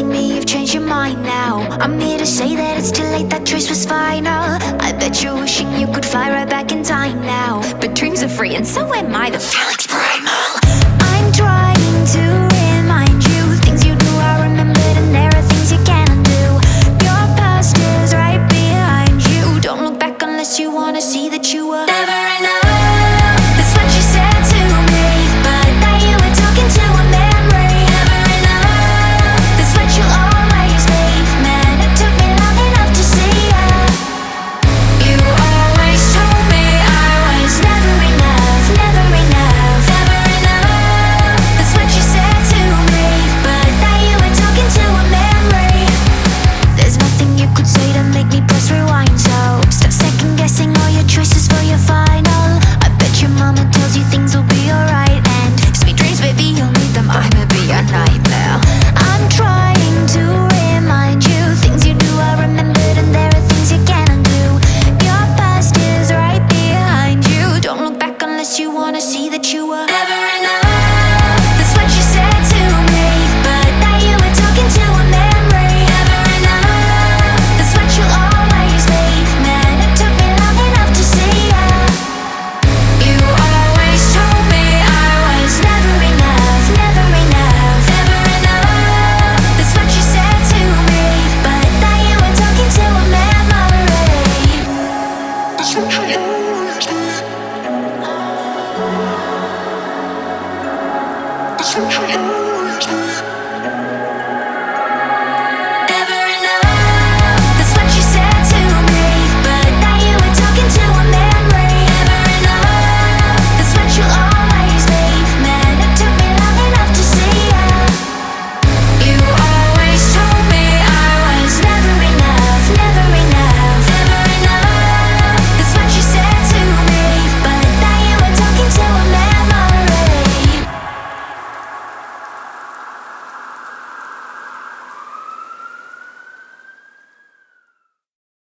telling me you've changed your mind now. I'm here to say that it's too late, that choice was final. I bet you're wishing you could fly right back in time now. But dreams are free and so am I, the feeling's prime.